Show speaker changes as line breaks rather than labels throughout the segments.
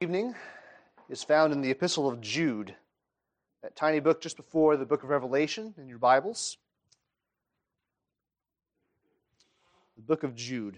Evening is found in the Epistle of Jude, that tiny book just before the book of Revelation in your Bibles. The book of Jude.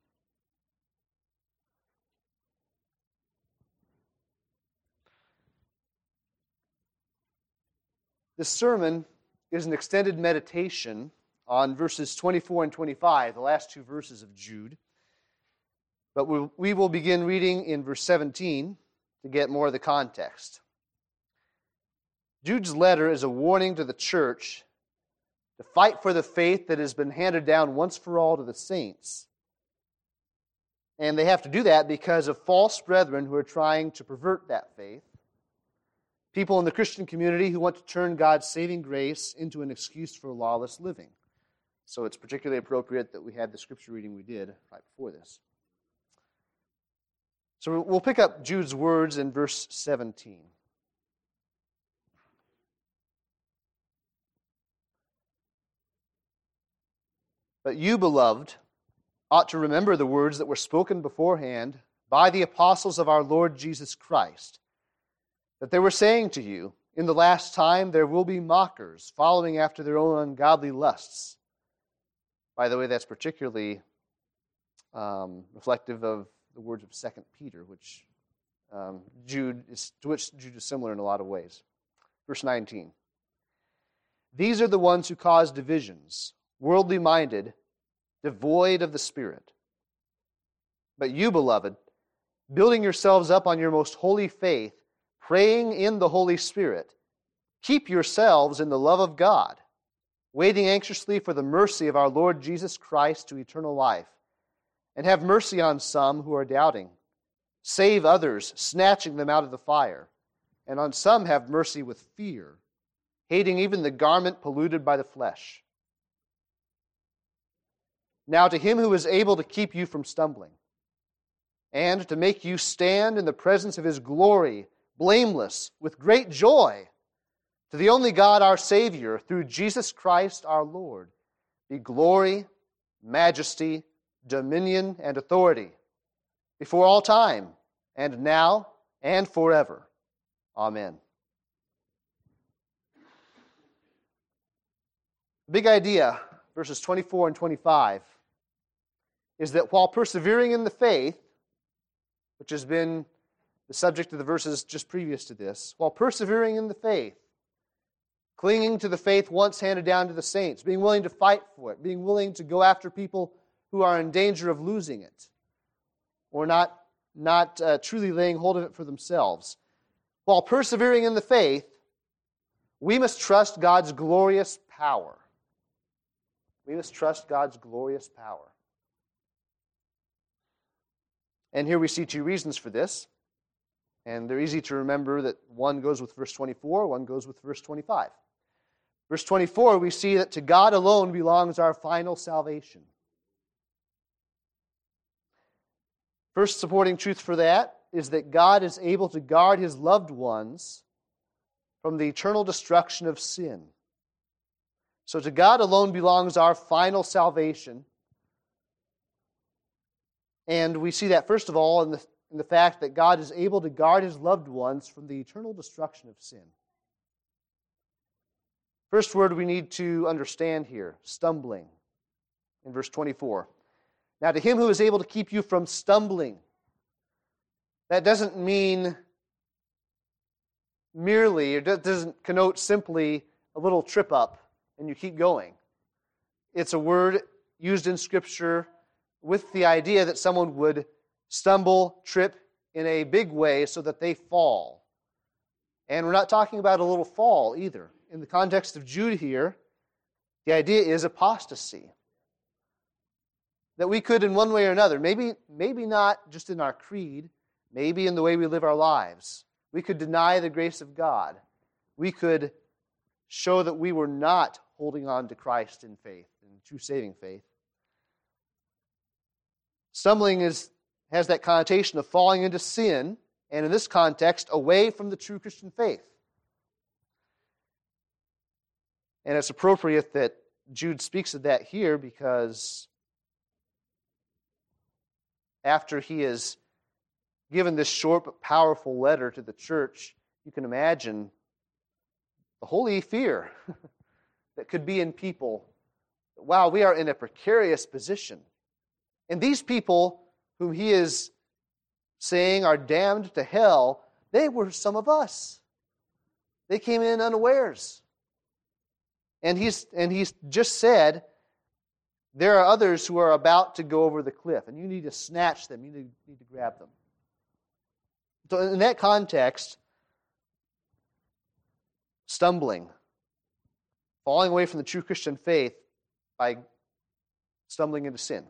This sermon is an extended meditation on verses 24 and 25, the last two verses of Jude. But we will begin reading in verse 17 to get more of the context. Jude's letter is a warning to the church to fight for the faith that has been handed down once for all to the saints. And they have to do that because of false brethren who are trying to pervert that faith. People in the Christian community who want to turn God's saving grace into an excuse for lawless living. So it's particularly appropriate that we had the scripture reading we did right before this. So we'll pick up Jude's words in verse 17. But you, beloved, ought to remember the words that were spoken beforehand by the apostles of our Lord Jesus Christ, that they were saying to you, in the last time there will be mockers, following after their own ungodly lusts. By the way, that's particularly reflective of the words of 2 Peter, which Jude is similar in a lot of ways. Verse 19. These are the ones who cause divisions, worldly minded, devoid of the Spirit. But you, beloved, building yourselves up on your most holy faith, praying in the Holy Spirit, keep yourselves in the love of God, waiting anxiously for the mercy of our Lord Jesus Christ to eternal life. And have mercy on some who are doubting. Save others, snatching them out of the fire. And on some have mercy with fear, hating even the garment polluted by the flesh. Now to him who is able to keep you from stumbling, and to make you stand in the presence of his glory, blameless, with great joy, to the only God our Savior, through Jesus Christ our Lord, be glory, majesty, dominion, and authority, before all time, and now, and forever. Amen. The big idea, verses 24 and 25, is that while persevering in the faith, which has been the subject of the verses just previous to this, while persevering in the faith, clinging to the faith once handed down to the saints, being willing to fight for it, being willing to go after people who are in danger of losing it, or not truly laying hold of it for themselves. While persevering in the faith, we must trust God's glorious power. We must trust God's glorious power. And here we see two reasons for this, and they're easy to remember that one goes with verse 24, one goes with verse 25. Verse 24, we see that to God alone belongs our final salvation. First supporting truth for that is that God is able to guard His loved ones from the eternal destruction of sin. So to God alone belongs our final salvation. And we see that, first of all, in the fact that God is able to guard His loved ones from the eternal destruction of sin. First word we need to understand here, stumbling, in verse 24. Now, to him who is able to keep you from stumbling. That doesn't mean merely, or doesn't connote simply a little trip up and you keep going. It's a word used in Scripture with the idea that someone would stumble, trip in a big way so that they fall. And we're not talking about a little fall either. In the context of Jude here, the idea is apostasy. That we could, in one way or another, maybe not just in our creed, maybe in the way we live our lives, we could deny the grace of God. We could show that we were not holding on to Christ in faith, in true saving faith. Stumbling has that connotation of falling into sin, and in this context, away from the true Christian faith. And it's appropriate that Jude speaks of that here because after he has given this short but powerful letter to the church, you can imagine the holy fear that could be in people. Wow, we are in a precarious position. And these people whom he is saying are damned to hell, they were some of us. They came in unawares. And he's just said, there are others who are about to go over the cliff, and you need to snatch them. You need to grab them. So in that context, stumbling, falling away from the true Christian faith by stumbling into sin.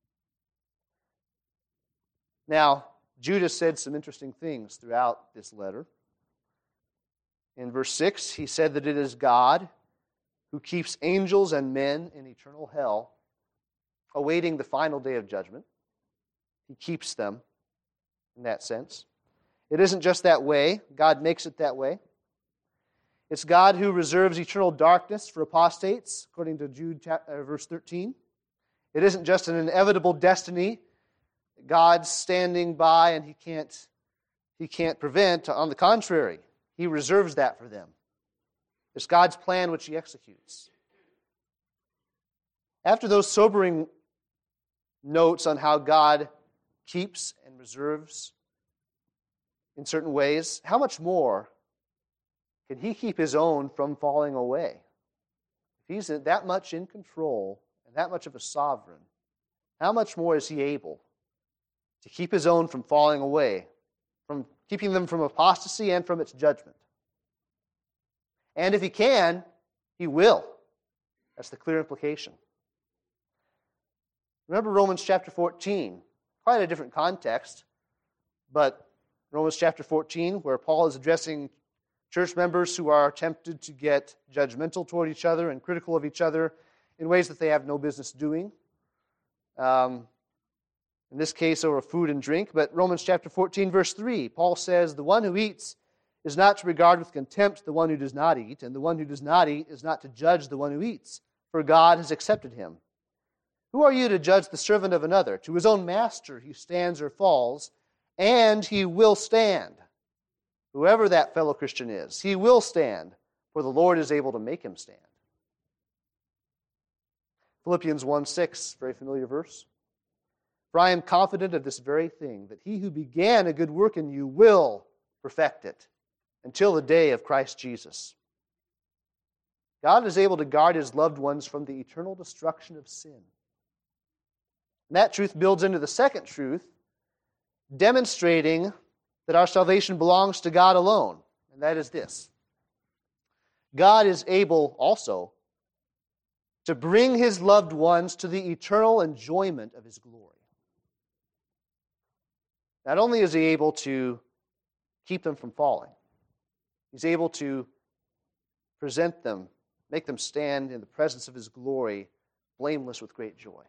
Now, Judas said some interesting things throughout this letter. In verse 6, he said that it is God who keeps angels and men in eternal hell, awaiting the final day of judgment. He keeps them in that sense. It isn't just that way. God makes it that way. It's God who reserves eternal darkness for apostates, according to Jude verse 13. It isn't just an inevitable destiny. God's standing by and he can't prevent. On the contrary, he reserves that for them. It's God's plan which he executes. After those sobering notes on how God keeps and reserves in certain ways, how much more can he keep his own from falling away? If he's that much in control and that much of a sovereign, how much more is he able to keep his own from falling away, from keeping them from apostasy and from its judgment? And if he can, he will. That's the clear implication. Remember Romans chapter 14. Quite a different context, but Romans chapter 14, where Paul is addressing church members who are tempted to get judgmental toward each other and critical of each other in ways that they have no business doing. In this case, over food and drink. But Romans chapter 14, verse 3, Paul says, "The one who eats is not to regard with contempt the one who does not eat, and the one who does not eat is not to judge the one who eats, for God has accepted him. Who are you to judge the servant of another? To his own master he stands or falls, and he will stand." Whoever that fellow Christian is, he will stand, for the Lord is able to make him stand. Philippians 1:6, very familiar verse. "For I am confident of this very thing, that he who began a good work in you will perfect it until the day of Christ Jesus." God is able to guard his loved ones from the eternal destruction of sin. And that truth builds into the second truth, demonstrating that our salvation belongs to God alone. And that is this: God is able also to bring his loved ones to the eternal enjoyment of his glory. Not only is he able to keep them from falling, he's able to present them, make them stand in the presence of his glory, blameless with great joy.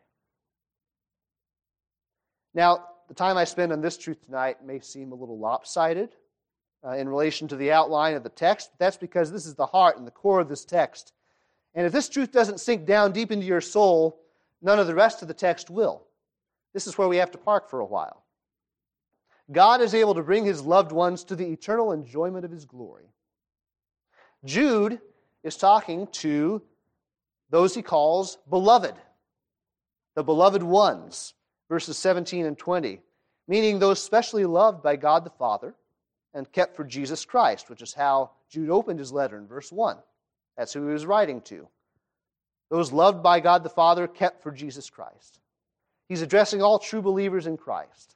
Now, the time I spend on this truth tonight may seem a little lopsided in relation to the outline of the text, but that's because this is the heart and the core of this text. And if this truth doesn't sink down deep into your soul, none of the rest of the text will. This is where we have to park for a while. God is able to bring his loved ones to the eternal enjoyment of his glory. Jude is talking to those he calls beloved, the beloved ones, verses 17 and 20, meaning those specially loved by God the Father and kept for Jesus Christ, which is how Jude opened his letter in verse 1. That's who he was writing to. Those loved by God the Father, kept for Jesus Christ. He's addressing all true believers in Christ.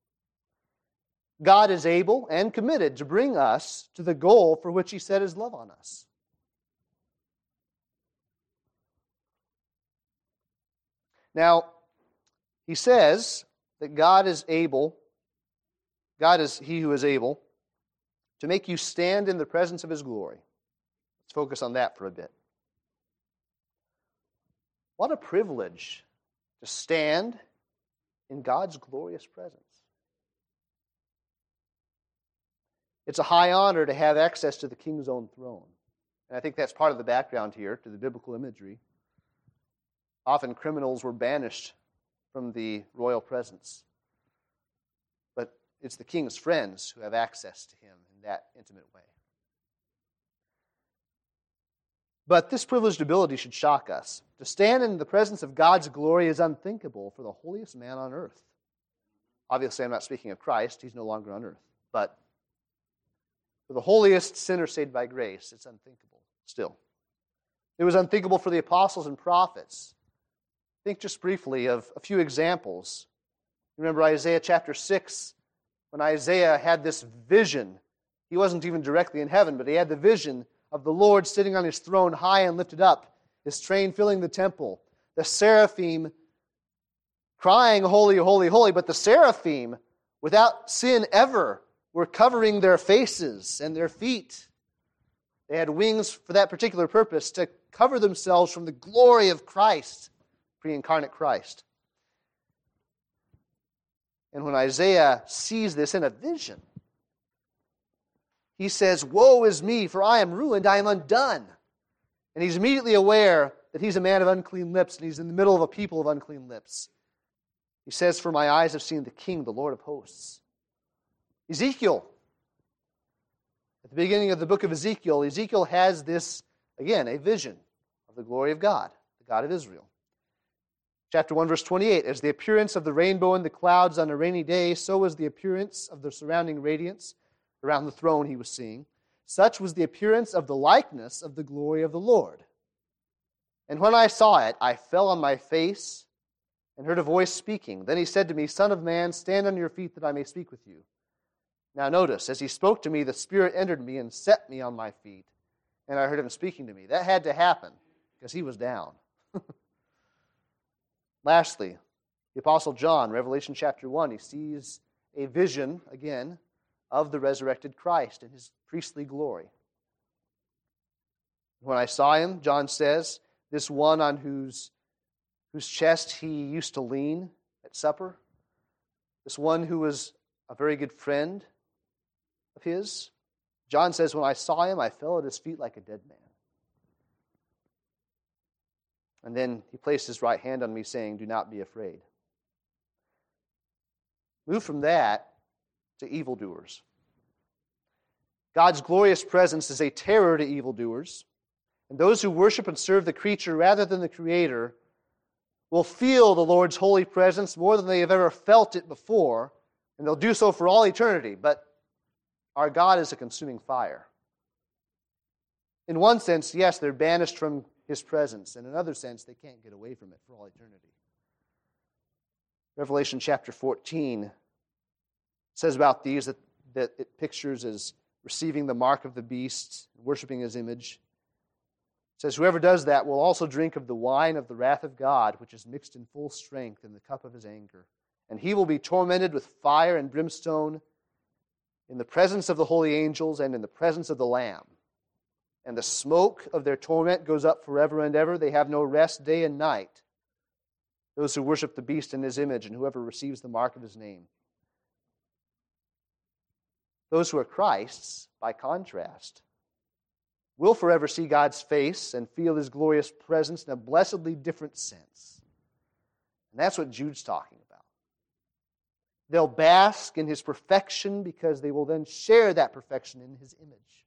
God is able and committed to bring us to the goal for which he set his love on us. Now, he says that God is he who is able to make you stand in the presence of his glory. Let's focus on that for a bit. What a privilege to stand in God's glorious presence. It's a high honor to have access to the king's own throne. And I think that's part of the background here to the biblical imagery. Often criminals were banished from the royal presence. But it's the king's friends who have access to him in that intimate way. But this privileged ability should shock us. To stand in the presence of God's glory is unthinkable for the holiest man on earth. Obviously, I'm not speaking of Christ. He's no longer on earth. But for the holiest sinner saved by grace, it's unthinkable still. It was unthinkable for the apostles and prophets. Think just briefly of a few examples. Remember Isaiah chapter 6, when Isaiah had this vision. He wasn't even directly in heaven, but he had the vision of the Lord sitting on his throne high and lifted up, his train filling the temple, the seraphim crying, "Holy, holy, holy," but the seraphim, without sin ever, were covering their faces and their feet. They had wings for that particular purpose, to cover themselves from the glory of Christ, pre-incarnate Christ. And when Isaiah sees this in a vision, he says, "Woe is me, for I am ruined, I am undone." And he's immediately aware that he's a man of unclean lips, and he's in the middle of a people of unclean lips. He says, "For my eyes have seen the King, the Lord of hosts." Ezekiel, at the beginning of the book of Ezekiel, Ezekiel has this, again, a vision of the glory of God, the God of Israel. Chapter 1, verse 28, "As the appearance of the rainbow in the clouds on a rainy day, so was the appearance of the surrounding radiance around the throne he was seeing. Such was the appearance of the likeness of the glory of the Lord. And when I saw it, I fell on my face and heard a voice speaking. Then he said to me, 'Son of man, stand on your feet that I may speak with you.' Now notice, as he spoke to me, the Spirit entered me and set me on my feet, and I heard him speaking to me." That had to happen because he was down. Lastly, the Apostle John, Revelation chapter 1, he sees a vision, again, of the resurrected Christ in his priestly glory. "When I saw him," John says, "this one on whose chest he used to lean at supper, this one who was a very good friend of his," John says, "When I saw him, I fell at his feet like a dead man. And then he placed his right hand on me, saying, 'Do not be afraid.'" Move from that to evildoers. God's glorious presence is a terror to evildoers, and those who worship and serve the creature rather than the Creator will feel the Lord's holy presence more than they have ever felt it before, and they'll do so for all eternity. But our God is a consuming fire. In one sense, yes, they're banished from His presence. In another sense, they can't get away from it for all eternity. Revelation chapter 14 says about these that it pictures as receiving the mark of the beast, worshiping his image. It says, "Whoever does that will also drink of the wine of the wrath of God, which is mixed in full strength in the cup of his anger. And he will be tormented with fire and brimstone in the presence of the holy angels and in the presence of the Lamb. And the smoke of their torment goes up forever and ever. They have no rest day and night, those who worship the beast in his image and whoever receives the mark of his name." Those who are Christ's, by contrast, will forever see God's face and feel His glorious presence in a blessedly different sense. And that's what Jude's talking about. They'll bask in His perfection because they will then share that perfection in His image.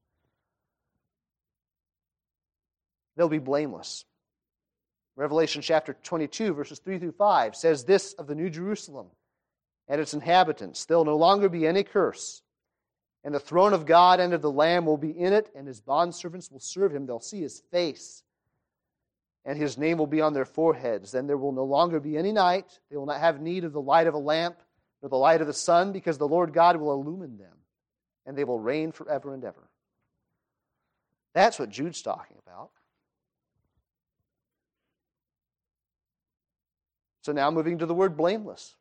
They'll be blameless. Revelation chapter 22, verses 3 through 5 says this of the New Jerusalem and its inhabitants: "There will no longer be any curse. And the throne of God and of the Lamb will be in it, and His bondservants will serve Him. They'll see His face, and His name will be on their foreheads. Then there will no longer be any night. They will not have need of the light of a lamp, nor the light of the sun, because the Lord God will illumine them, and they will reign forever and ever." That's what Jude's talking about. So now moving to the word blameless.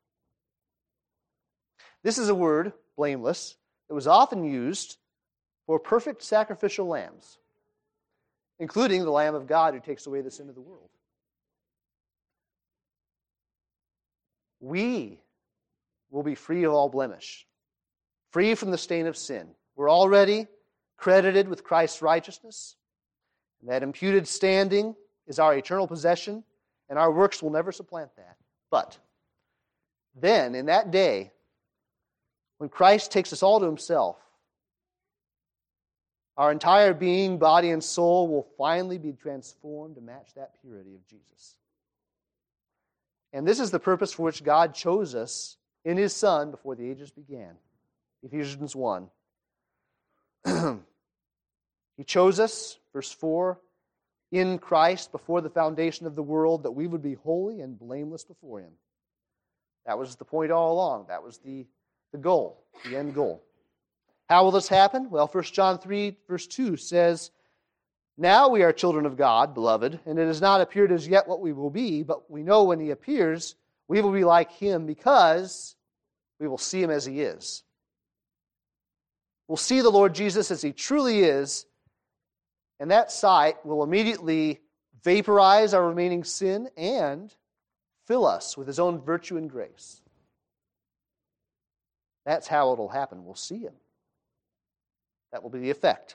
This is a word, blameless, that was often used for perfect sacrificial lambs, including the Lamb of God who takes away the sin of the world. We will be free of all blemish, free from the stain of sin. We're already credited with Christ's righteousness, and that imputed standing is our eternal possession, and our works will never supplant that. But then, in that day, when Christ takes us all to himself, our entire being, body, and soul will finally be transformed to match that purity of Jesus. And this is the purpose for which God chose us in his Son before the ages began. Ephesians 1. He chose us, verse 4, in Christ before the foundation of the world, that we would be holy and blameless before him. That was the point all along. That was the goal, the end goal. How will this happen? Well, 1 John 3, verse 2 says, "Now we are children of God, beloved, and it has not appeared as yet what we will be, but we know when he appears, we will be like him because we will see him as he is." We'll see the Lord Jesus as he truly is, and that sight will immediately vaporize our remaining sin and fill us with his own virtue and grace. That's how it'll happen. We'll see him. That will be the effect.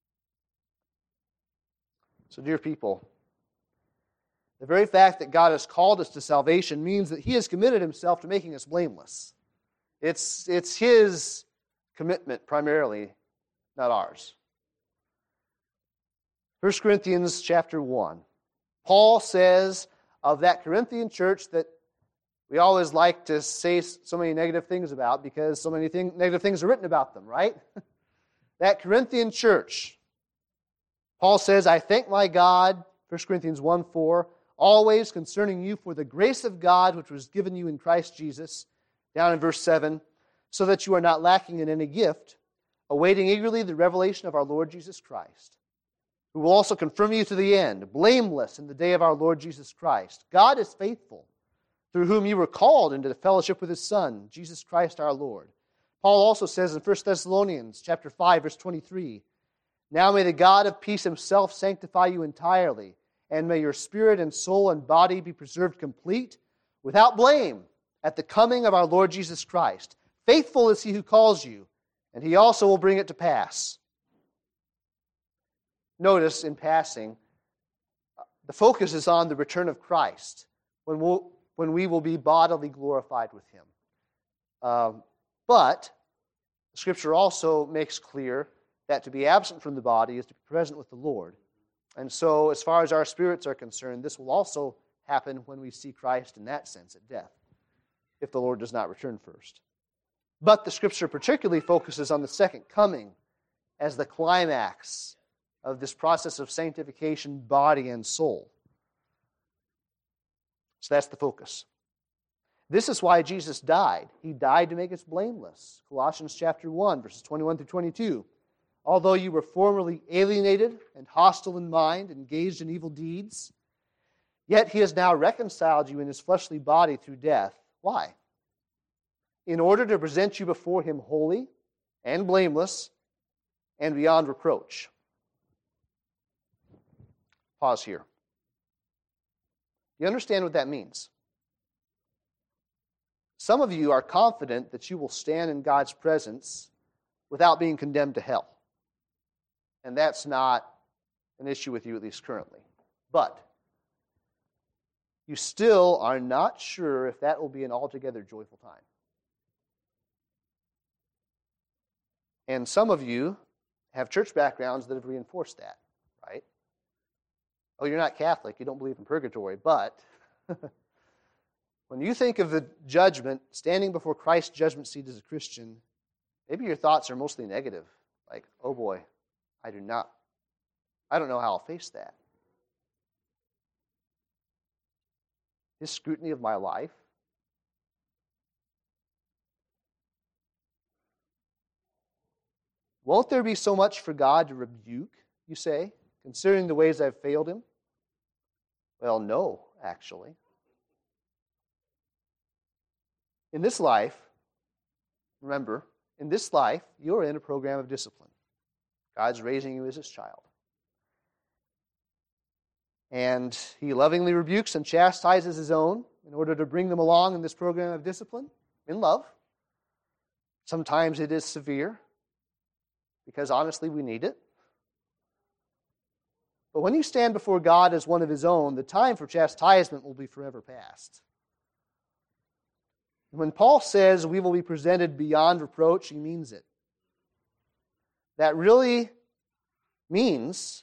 So, dear people, the very fact that God has called us to salvation means that he has committed himself to making us blameless. It's his commitment primarily, not ours. 1 Corinthians chapter 1. Paul says of that Corinthian church that we always like to say so many negative things about because so many negative things are written about them, right? That Corinthian church, Paul says, "I thank my God," 1 Corinthians 1:4, "always concerning you for the grace of God which was given you in Christ Jesus," down in verse 7, "so that you are not lacking in any gift, awaiting eagerly the revelation of our Lord Jesus Christ, who will also confirm you to the end, blameless in the day of our Lord Jesus Christ. God is faithful, through whom you were called into the fellowship with his Son, Jesus Christ our Lord." Paul also says in 1 Thessalonians chapter 5, verse 23, "Now may the God of peace himself sanctify you entirely, and may your spirit and soul and body be preserved complete, without blame, at the coming of our Lord Jesus Christ. Faithful is he who calls you, and he also will bring it to pass." Notice, in passing, the focus is on the return of Christ, when we will be bodily glorified with him. But the Scripture also makes clear that to be absent from the body is to be present with the Lord. And so, as far as our spirits are concerned, this will also happen when we see Christ in that sense at death, if the Lord does not return first. But the Scripture particularly focuses on the second coming as the climax of this process of sanctification, body and soul. So that's the focus. This is why Jesus died. He died to make us blameless. Colossians chapter 1, verses 21 through 22. "Although you were formerly alienated and hostile in mind, engaged in evil deeds, yet he has now reconciled you in his fleshly body through death." Why? "In order to present you before him holy and blameless and beyond reproach." Pause here. You understand what that means? Some of you are confident that you will stand in God's presence without being condemned to hell. And that's not an issue with you, at least currently. But you still are not sure if that will be an altogether joyful time. And some of you have church backgrounds that have reinforced that, right? Oh, you're not Catholic, you don't believe in purgatory, but when you think of the judgment, standing before Christ's judgment seat as a Christian, maybe your thoughts are mostly negative. Like, oh boy, I don't know how I'll face that. His scrutiny of my life. Won't there be so much for God to rebuke, you say, considering the ways I've failed him? Well, no, actually. In this life, remember, in this life, you're in a program of discipline. God's raising you as his child. And he lovingly rebukes and chastises his own in order to bring them along in this program of discipline in love. Sometimes it is severe, because honestly we need it. But when you stand before God as one of his own, the time for chastisement will be forever past. When Paul says we will be presented beyond reproach, he means it. That really means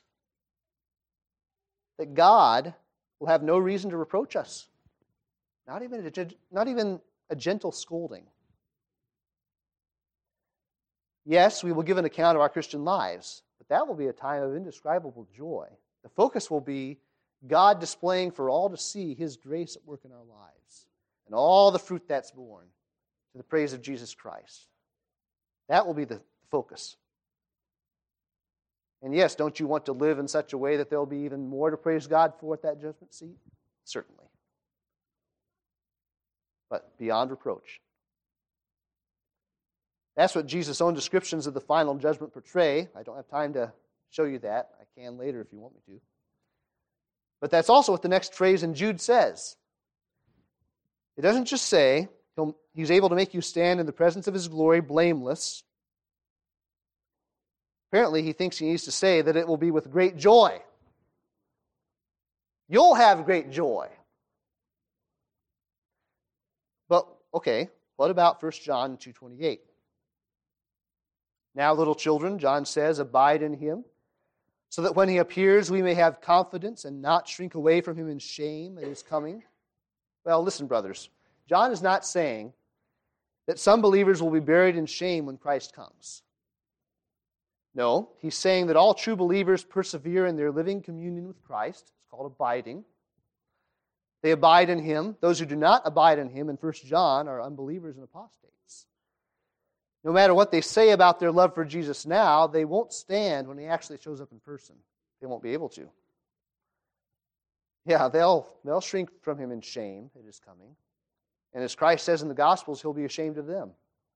that God will have no reason to reproach us. Not even a gentle scolding. Yes, we will give an account of our Christian lives, but that will be a time of indescribable joy. The focus will be God displaying for all to see His grace at work in our lives and all the fruit that's born to the praise of Jesus Christ. That will be the focus. And yes, don't you want to live in such a way that there will be even more to praise God for at that judgment seat? Certainly. But beyond reproach. That's what Jesus' own descriptions of the final judgment portray. I don't have time to show you that. I can later if you want me to. But that's also what the next phrase in Jude says. It doesn't just say He's able to make you stand in the presence of His glory blameless. Apparently, he thinks he needs to say that it will be with great joy. You'll have great joy. But, okay, what about 1 John 2:28? Now, little children, John says, abide in Him, so that when He appears, we may have confidence and not shrink away from Him in shame at His coming. Well, listen, brothers. John is not saying that some believers will be buried in shame when Christ comes. No, he's saying that all true believers persevere in their living communion with Christ. It's called abiding. They abide in Him. Those who do not abide in Him in 1 John are unbelievers and apostates. No matter what they say about their love for Jesus now, they won't stand when He actually shows up in person. They won't be able to. Yeah, they'll shrink from Him in shame at His coming. And as Christ says in the Gospels, He'll be ashamed of them.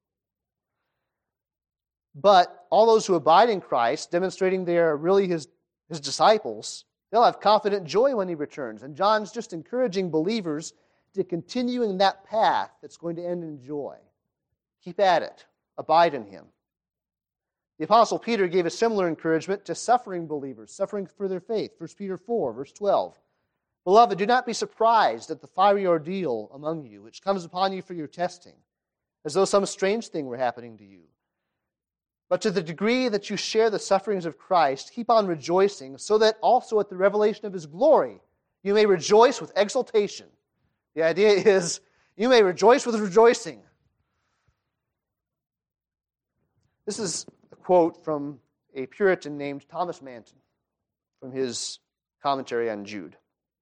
But all those who abide in Christ, demonstrating they are really His disciples, they'll have confident joy when He returns. And John's just encouraging believers to continue in that path that's going to end in joy. Keep at it. Abide in Him. The Apostle Peter gave a similar encouragement to suffering believers, suffering for their faith. 1 Peter 4, verse 12. Beloved, do not be surprised at the fiery ordeal among you, which comes upon you for your testing, as though some strange thing were happening to you. But to the degree that you share the sufferings of Christ, keep on rejoicing, so that also at the revelation of His glory you may rejoice with exultation. The idea is, you may rejoice with rejoicing. This is a quote from a Puritan named Thomas Manton from his commentary on Jude.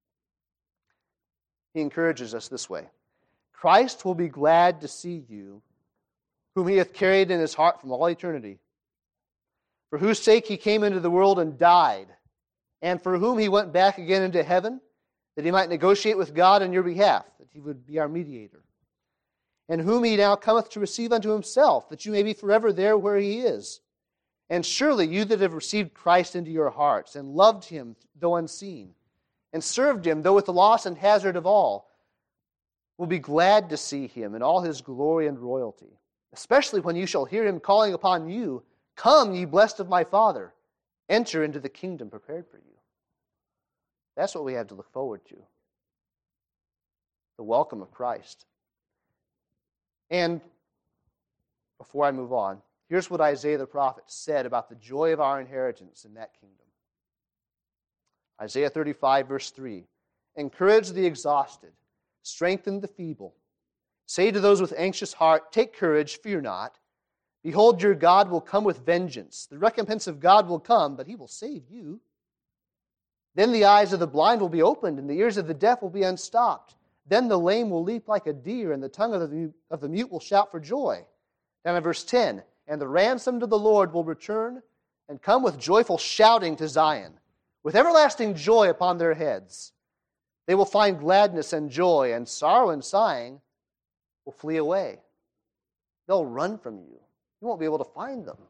He encourages us this way. Christ will be glad to see you, whom He hath carried in His heart from all eternity, for whose sake He came into the world and died, and for whom He went back again into heaven, that He might negotiate with God on your behalf, that He would be our mediator, and whom He now cometh to receive unto Himself, that you may be forever there where He is. And surely you that have received Christ into your hearts, and loved Him, though unseen, and served Him, though with the loss and hazard of all, will be glad to see Him in all His glory and royalty, especially when you shall hear Him calling upon you, come, ye blessed of my Father, enter into the kingdom prepared for you. That's what we have to look forward to. The welcome of Christ. And before I move on, here's what Isaiah the prophet said about the joy of our inheritance in that kingdom. Isaiah 35, verse 3. Encourage the exhausted, strengthen the feeble. Say to those with anxious heart, take courage, fear not. Behold, your God will come with vengeance. The recompense of God will come, but He will save you. Then the eyes of the blind will be opened, and the ears of the deaf will be unstopped. Then the lame will leap like a deer, and the tongue of the mute will shout for joy. Down in verse 10, and the ransomed of the Lord will return and come with joyful shouting to Zion, with everlasting joy upon their heads. They will find gladness and joy, and sorrow and sighing will flee away. They'll run from you. You won't be able to find them.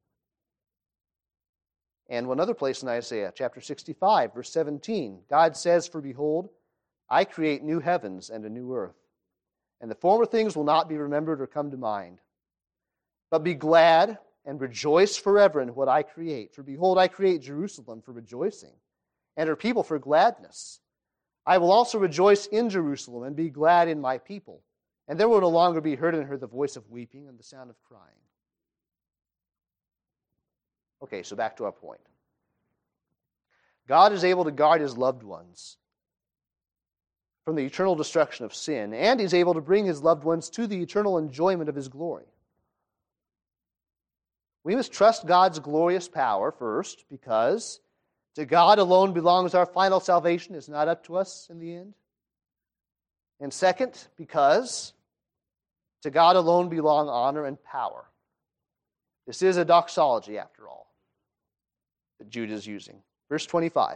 And one other place in Isaiah, chapter 65, verse 17, God says, for behold, I create new heavens and a new earth, and the former things will not be remembered or come to mind. But be glad and rejoice forever in what I create. For behold, I create Jerusalem for rejoicing, and her people for gladness. I will also rejoice in Jerusalem and be glad in my people. and there will no longer be heard in her the voice of weeping and the sound of crying. Okay, so back to our point. God is able to guard his loved ones from the eternal destruction of sin, and he's able to bring his loved ones to the eternal enjoyment of his glory. We must trust God's glorious power first, because to God alone belongs our final salvation. It's not up to us in the end. And second, because to God alone belong honor and power. This is a doxology, after all, that Jude is using. Verse 25.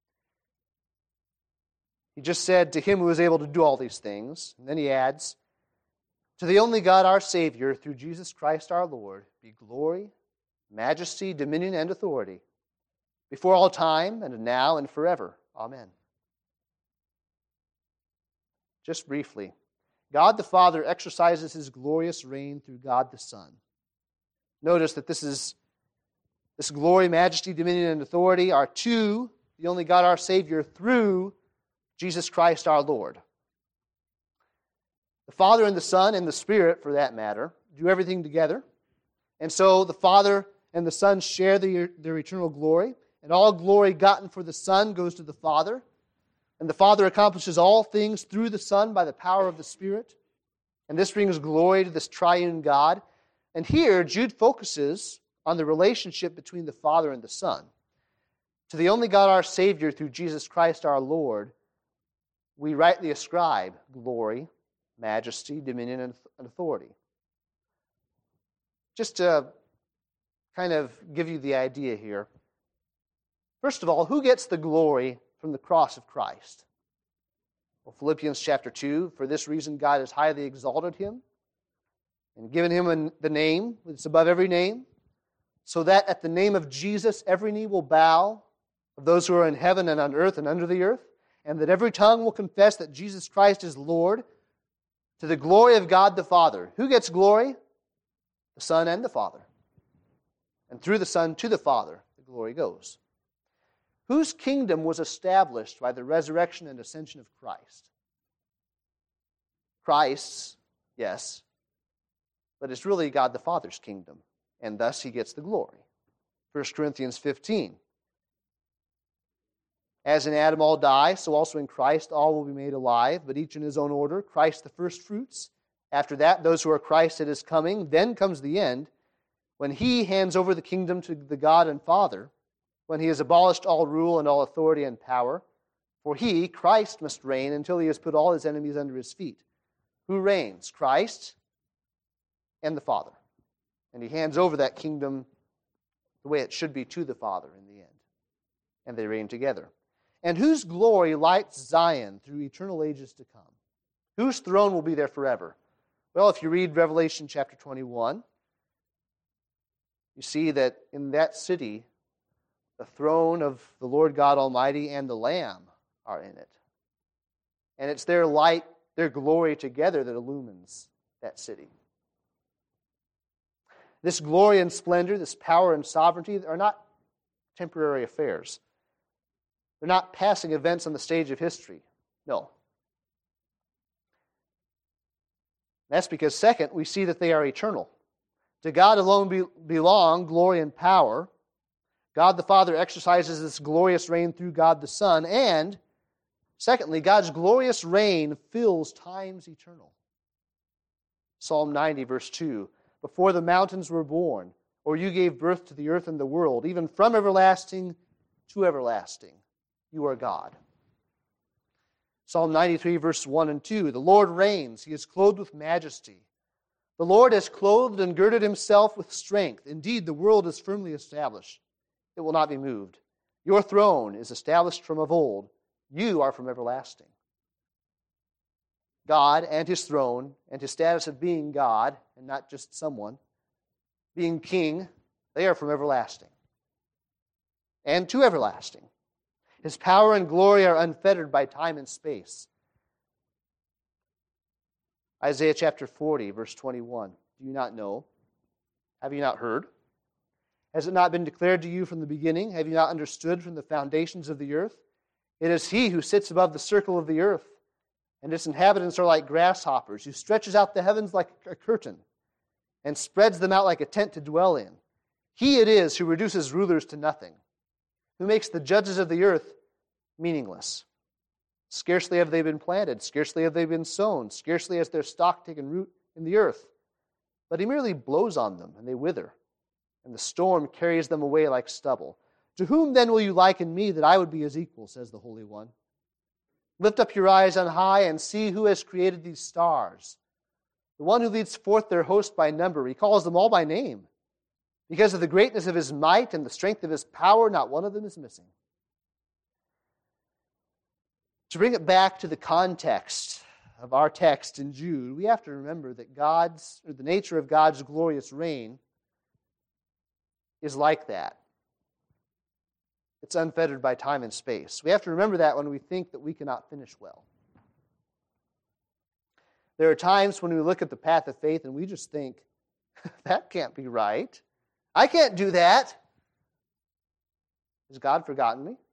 He just said, to him who is able to do all these things. And then he adds, to the only God our Savior, through Jesus Christ our Lord, be glory, majesty, dominion, and authority, before all time, and now, and forever. Amen. Just briefly, God the Father exercises his glorious reign through God the Son. Notice that this glory, majesty, dominion, and authority are to the only God our Savior through Jesus Christ our Lord. The Father and the Son and the Spirit, for that matter, do everything together. And so the Father and the Son share their eternal glory, and all glory gotten for the Son goes to the Father. And the Father accomplishes all things through the Son by the power of the Spirit. And this brings glory to this triune God. And here, Jude focuses on the relationship between the Father and the Son. To the only God our Savior through Jesus Christ our Lord, we rightly ascribe glory, majesty, dominion, and authority. Just to kind of give you the idea here. First of all, who gets the glory from the cross of Christ? Well, Philippians chapter 2, for this reason God has highly exalted him and given him the name that's above every name, so that at the name of Jesus every knee will bow, of those who are in heaven and on earth and under the earth, and that every tongue will confess that Jesus Christ is Lord, to the glory of God the Father. Who gets glory? The Son and the Father. And through the Son to the Father, the glory goes. Whose kingdom was established by the resurrection and ascension of Christ? Christ's, yes, but it's really God the Father's kingdom, and thus he gets the glory. 1 Corinthians 15. As in Adam all die, so also in Christ all will be made alive, but each in his own order. Christ the first fruits. After that, those who are Christ at his coming. Then comes the end, when he hands over the kingdom to the God and Father, when he has abolished all rule and all authority and power. For he, Christ, must reign until he has put all his enemies under his feet. Who reigns? Christ and the Father. And he hands over that kingdom the way it should be to the Father in the end. And they reign together. And whose glory lights Zion through eternal ages to come? Whose throne will be there forever? Well, if you read Revelation chapter 21, you see that in that city, the throne of the Lord God Almighty and the Lamb are in it. And it's their light, their glory together that illumines that city. This glory and splendor, this power and sovereignty are not temporary affairs. They're not passing events on the stage of history. No. That's because, second, we see that they are eternal. To God alone belong glory and power. God the Father exercises this glorious reign through God the Son. And, secondly, God's glorious reign fills times eternal. Psalm 90, verse 2. Before the mountains were born, or you gave birth to the earth and the world, even from everlasting to everlasting, you are God. Psalm 93, verse 1 and 2. The Lord reigns. He is clothed with majesty. The Lord has clothed and girded himself with strength. Indeed, the world is firmly established. It will not be moved. Your throne is established from of old. You are from everlasting. God and his throne and his status of being God, and not just someone, being king, they are from everlasting and to everlasting. His power and glory are unfettered by time and space. Isaiah chapter 40, verse 21. Do you not know? Have you not heard? Has it not been declared to you from the beginning? Have you not understood from the foundations of the earth? It is he who sits above the circle of the earth and its inhabitants are like grasshoppers, who stretches out the heavens like a curtain and spreads them out like a tent to dwell in. He it is who reduces rulers to nothing, who makes the judges of the earth meaningless. Scarcely have they been planted, scarcely have they been sown, scarcely has their stock taken root in the earth. But he merely blows on them, and they wither, and the storm carries them away like stubble. To whom then will you liken me, that I would be his equal, says the Holy One? Lift up your eyes on high and see who has created these stars. The one who leads forth their host by number, he calls them all by name. Because of the greatness of his might and the strength of his power, not one of them is missing. To bring it back to the context of our text in Jude, we have to remember that the nature of God's glorious reign is like that. It's unfettered by time and space. We have to remember that when we think that we cannot finish well. There are times when we look at the path of faith and we just think, that can't be right. I can't do that. Has God forgotten me?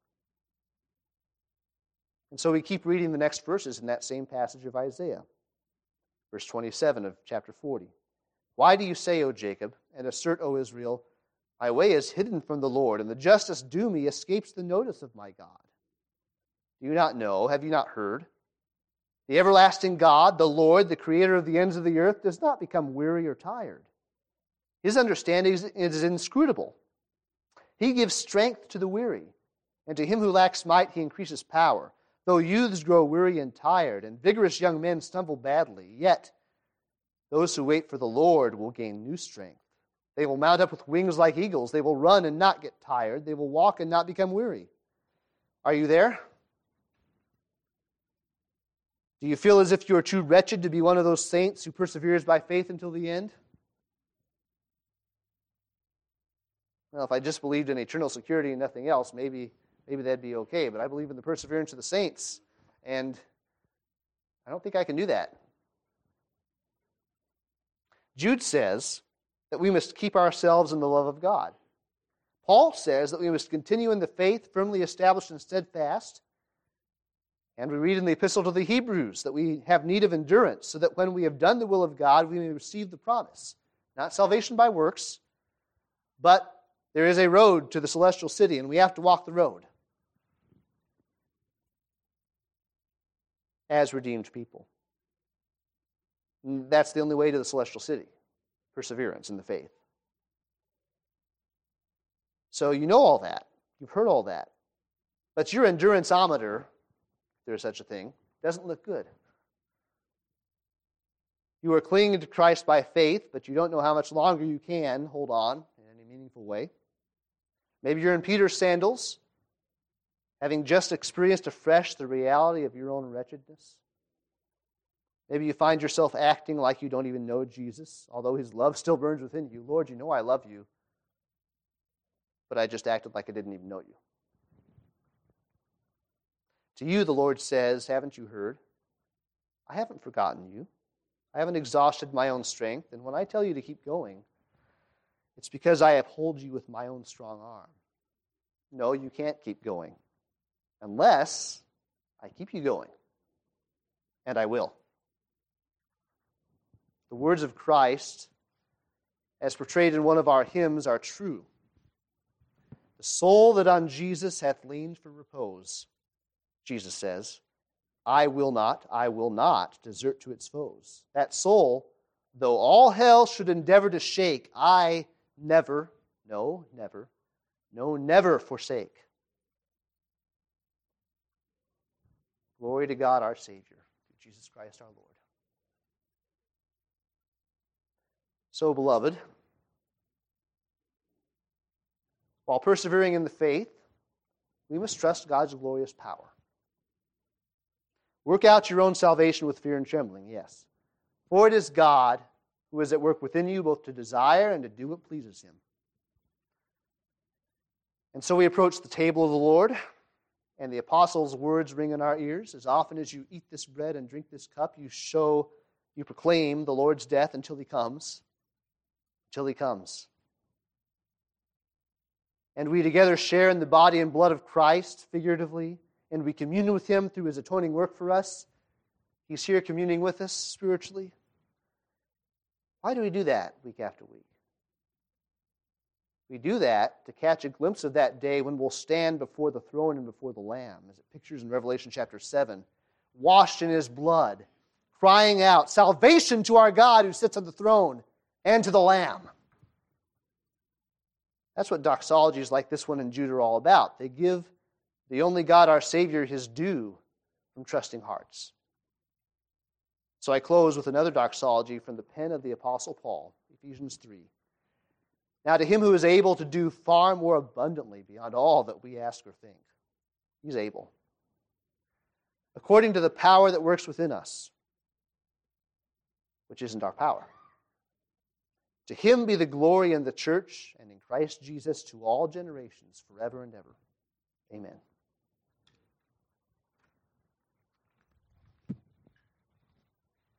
And so we keep reading the next verses in that same passage of Isaiah. Verse 27 of chapter 40. Why do you say, O Jacob, and assert, O Israel, my way is hidden from the Lord, and the justice due me escapes the notice of my God? Do you not know? Have you not heard? The everlasting God, the Lord, the creator of the ends of the earth, does not become weary or tired. His understanding is inscrutable. He gives strength to the weary, and to him who lacks might he increases power. Though youths grow weary and tired, and vigorous young men stumble badly, yet those who wait for the Lord will gain new strength. They will mount up with wings like eagles. They will run and not get tired. They will walk and not become weary. Are you there? Do you feel as if you are too wretched to be one of those saints who perseveres by faith until the end? Well, if I just believed in eternal security and nothing else, maybe that'd be okay. But I believe in the perseverance of the saints, and I don't think I can do that. Jude says that we must keep ourselves in the love of God. Paul says that we must continue in the faith, firmly established and steadfast. And we read in the epistle to the Hebrews that we have need of endurance, so that when we have done the will of God, we may receive the promise. Not salvation by works, but there is a road to the celestial city, and we have to walk the road as redeemed people. And that's the only way to the celestial city. Perseverance in the faith. So you know all that. You've heard all that. But your endurance-ometer, if there's such a thing, doesn't look good. You are clinging to Christ by faith, but you don't know how much longer you can hold on in any meaningful way. Maybe you're in Peter's sandals, having just experienced afresh the reality of your own wretchedness. Maybe you find yourself acting like you don't even know Jesus, although his love still burns within you. Lord, you know I love you, but I just acted like I didn't even know you. To you, the Lord says, haven't you heard? I haven't forgotten you. I haven't exhausted my own strength, and when I tell you to keep going, it's because I uphold you with my own strong arm. No, you can't keep going unless I keep you going, and I will. The words of Christ, as portrayed in one of our hymns, are true. The soul that on Jesus hath leaned for repose, Jesus says, I will not desert to its foes. That soul, though all hell should endeavor to shake, I never forsake. Glory to God our Savior, through Jesus Christ our Lord. So, beloved, while persevering in the faith, we must trust God's glorious power. Work out your own salvation with fear and trembling, yes. For it is God who is at work within you both to desire and to do what pleases him. And so we approach the table of the Lord, and the apostles' words ring in our ears. As often as you eat this bread and drink this cup, you proclaim the Lord's death until he comes. Until he comes. And we together share in the body and blood of Christ, figuratively, and we commune with him through his atoning work for us. He's here communing with us spiritually. Why do we do that week after week? We do that to catch a glimpse of that day when we'll stand before the throne and before the Lamb, as it pictures in Revelation chapter 7, washed in His blood, crying out, "Salvation to our God who sits on the throne and to the Lamb." That's what doxologies like this one in Jude are all about. They give the only God, our Savior, His due from trusting hearts. So I close with another doxology from the pen of the Apostle Paul, Ephesians 3. Now to Him who is able to do far more abundantly beyond all that we ask or think. He's able. According to the power that works within us, which isn't our power. To Him be the glory in the church and in Christ Jesus to all generations, forever and ever. Amen.